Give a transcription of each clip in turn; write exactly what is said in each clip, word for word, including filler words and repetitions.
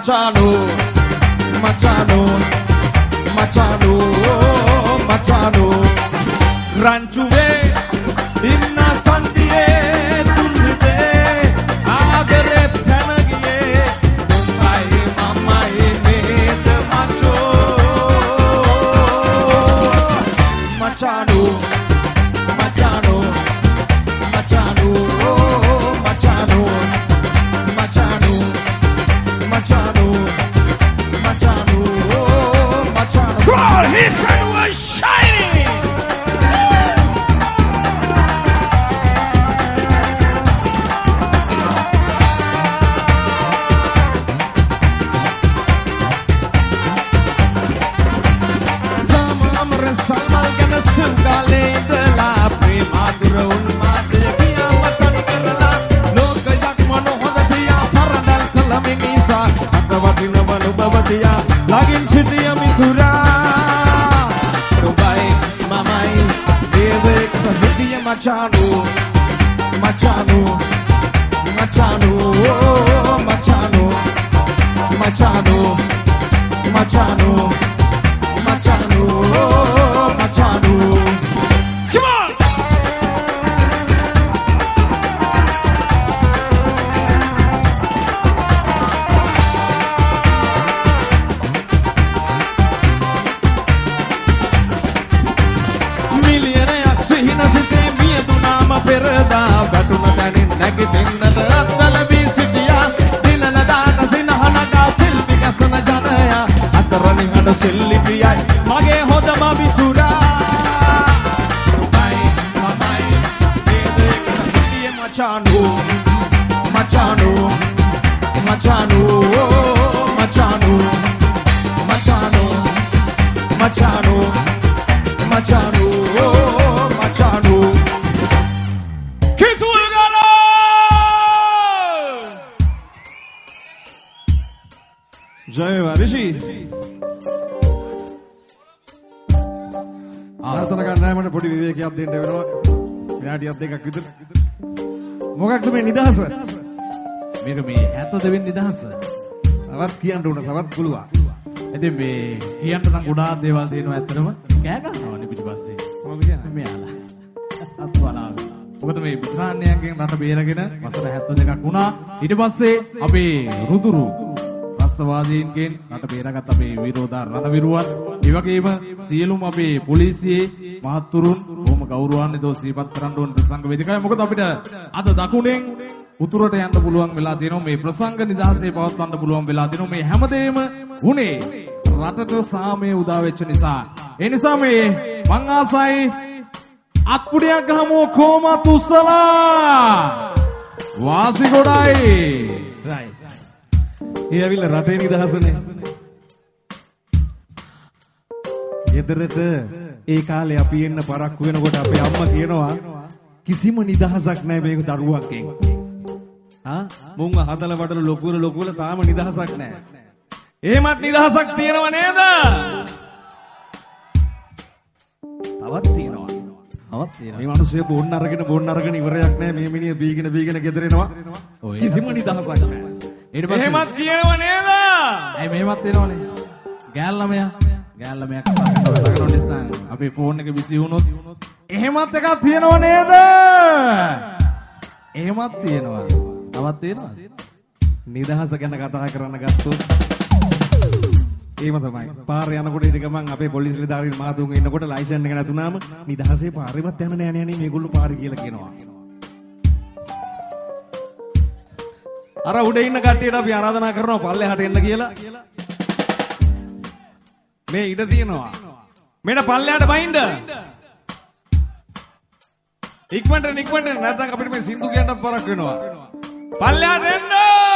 Machano, Machano, Machano, Machano. Ranchuve, inna santiye, tulde, aagare phanagiye, Mumbai mamai need macho. Machano, Machano, Machano, Machano, Machano, Machano, Machano, Machano. God, his head was shining. Salmal kana sungale dela premadura unmade kiamat karala lokayak mano hoda diya paradal kalamingisa atwatina manubavatiya lagin sitiya mithura Dubai mamai deve kahitiya machano machano machano machano machano machano Machano, Machano. Come on! Millionaire sihina site miedu nama perda batuna danin nagitinna addala bisitiya dinana dana sinahana ga silvi kasana janaya atarani hada sillipiya mage hodama bitura Dubai mamai dede kahitiye machano machano machano machano machano machano machano machano kitu galo jai varishi ආරතන ගන්නෑ මට පොඩි විවේකයක් දෙන්න වෙනවා විනාඩියක් දෙකක් විතර මොකක්ද මේ නිදහස මේක මේ හැත්තෑ වෙනි නිදහස තවත් කියන්න උන තවත් පුළුවන් ඉතින් මේ කියන්න නම් ගොඩාක් දේවල් දෙනවා ඇත්තටම කෑ ගන්නවනේ පිටිපස්සේ මොකද කියන්නේ මෙයාලා අත්වලාව මොකද මේ විශ්‍රාණ්‍යයන්ගෙන් රට බේරගෙන වසර හැත්තෑ දෙකක් වුණා ඊට පස්සේ අපේ රුදුරු වාදීන්ගෙන් රට බේරගත් අපේ විරෝධා රණවිරුවන් ඒ වගේම සියලුම අපේ පොලිසියේ මහත්තුරුන් බොහොම ගෞරවාන්විතව සිහිපත් කරන්න ඕන ප්‍රසංග වේදිකාව. මොකද අපිට අද දකුණෙන් උතුරට යන්න පුළුවන් වෙලා තියෙනවා මේ ප්‍රසංග නිදහසේ පවත්වන්න පුළුවන් වෙලා තියෙනවා මේ හැමදේම උනේ රටට සාමය උදා වෙච්ච නිසා. ඒ නිසා මේ මං ආසයි අත්පුඩියක් ගහමු කොමත් උස්සලා වාසි ගොඩයි. right ඒ ඇවිල්ලා රටේ නිදහසනේ. ගෙදරට ඒ කාලේ අපි එන්න පරක්කු වෙනකොට අපේ අම්මා කියනවා කිසිම නිදහසක් නැහැ මේක දරුවන්ගෙන්. ආ මුංග හදලා වඩල ලොකුර ලොකුල තාම නිදහසක් නැහැ. එහෙමත් නිදහසක් තියෙනව නේද? තවත් තියෙනවා. තවත් තියෙනවා. මේ මිනිස්සු බොන්න අරගෙන බොන්න අරගෙන ඉවරයක් නැහැ. මේ මිනිහ බීගෙන බීගෙන ගෙදර එනවා. කිසිම නිදහසක් නැහැ. ඊට පස්සේ එහෙමත් කියනව නේද? ඇයි මෙහෙමත් එනවනේ. ගෑල් ළමයා ගෑල් ළමයා කතා කරන නිසා අපේ ෆෝන් එක බිසි වුණොත් එහෙමත් එකක් තියෙනව නේද? එහෙමත් තියෙනවා. තවත් තියෙනවද? නිදහස ගැන කතා කරන්න ගත්තොත් එහෙම තමයි. පාරේ යනකොට ඉතින් ගමන් අපේ පොලිස් නිලධාරීන් මහතුන් ඉන්නකොට ලයිසන් එක නැතුණාම නිදහසේ පාරේවත් යන්න නෑ නෑනේ මේගොල්ලෝ පාරේ කියලා කියනවා. අර උඩ ඉන්න කට්ටියට අපි ආරාධනා කරනවා පල්ලෙහාට එන්න කියලා. මේ ඉඩ තියෙනවා. මෙන්න පල්ලෙහාට බයින්ද. ඉක්මනට ඉක්මනට නැත්නම් අපිට මේ සින්දු කියන්නත් පරක් වෙනවා. පල්ලෙහාට එන්න.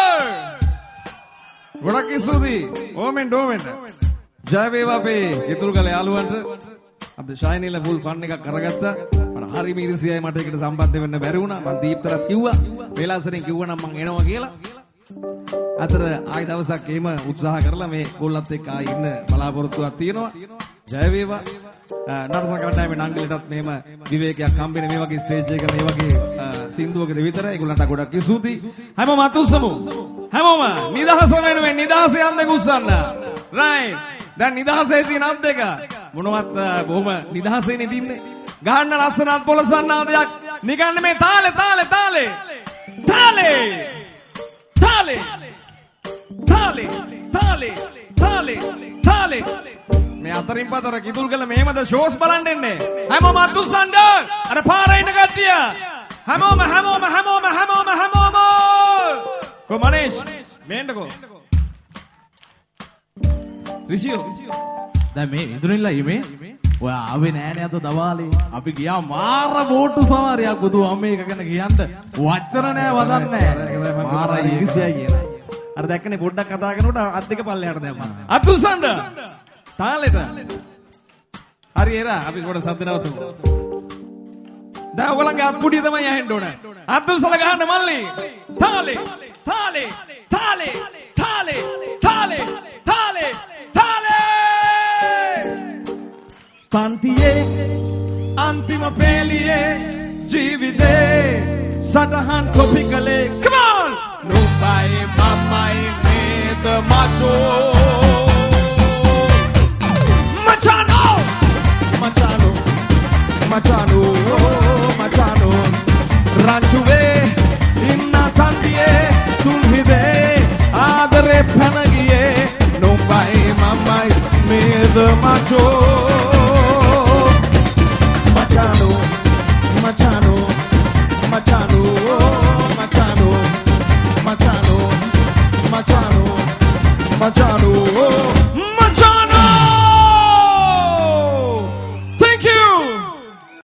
ගොඩක් ස්තුතියි. ඕමෙන් ඩෝමෙන්. ජය වේවා අපේ ඉතුරුගල යාළුවන්ට. අද ෂයිනිල ෆුල් ෆන් එකක් කරගත්තා. මට හරිම ඉරිසියයි මට ඒකට සම්බන්ධ වෙන්න බැරි වුණා. මම දීප්තරත් කිව්වා. වේලාසරෙන් කිව්වා නම් මං එනවා කියලා. අතර ආයි දවසක් එහෙම උත්සාහ කරලා මේ ගොල්ලත් එක්ක ආයි ඉන්න බලාපොරොත්තුවක් තියෙනවා. ජය වේවා. නර්තන කණ්ඩායමේ නංගිලටත් මෙහෙම විවේකයක් හම්බෙන්නේ මේ වගේ ස්ටේජ් එක මේ වගේ සින්දුවකද විතරයි. ඒගොල්ලන්ට ගොඩක් ස්තුතියි. හැමෝම අතුස්සමු. හැමෝම නිදහස වෙනුවෙන් නිදහසේ අත් දෙක උස්සන්න. රයිට්. දැන් නිදහසේ තියෙන අත් දෙක මොනවත් බොහොම නිදහසේනේ තින්නේ. ගහන්න ලස්සනත් පොළසන්න ආදයක්. නිකන් මේ තාලේ තාලේ තාලේ. තාලේ. තාලේ. තාලේ. තාලේ. තාලේ. තාලේ. මේ අතරින් පතර කිතුල් කළ මෙහෙමද ෂෝස් බලන්න එන්නේ. හැමෝම අත් උස්සන්න. අර පාරේ ඉන්න කට්ටිය. හැමෝම හැමෝම හැමෝම හැමෝම හැමෝම. කො මනේෂ් මේන්නකෝ. රිෂියෝ. දැන් මේ ඉදරින්ලා ඊමේ ඔය ආවේ නෑනේ අද දවාලේ. අපි ගියා මාර බෝට්ටු සවාරියක් බුදු අම්මේ එක ගැන කියන්න. වචන නෑ වදන්නේ නෑ. මාර ඉරිසියයි කියන. අර දැක්කනේ පොඩ්ඩක් කතා කරනකොට අත් දෙක පල්ලෙහාට දැම්මා. අත් උස්සන්න. තාලෙට. හරි එරා අපි කොට සද්ද නවතුමු. දැන් ඔයගලගේ අත් පුඩිය තමයි ඇහෙන්න ඕන. අත් උස්සලා ගහන්න මල්ලි. තාලේ. තාලේ. තාලේ. තාලේ. තාලේ. තාලේ. තාලේ. පන්තියේ අන්තිම පෙළියේ ජීවිතේ සටහන් කොපි කලේ. Come on! නුඹයි මමයි නේද මචෝ. මචානෝ මචානෝ මචානෝ මචානෝ රංචුවේ ඉන්න සන්තියේ තුන්හිදේ ආදරේ පැනගියේ. නුඹයි මමයි නේද මචෝ. Machano, Machano, Machano, Machano, Machano, Machano, Machano.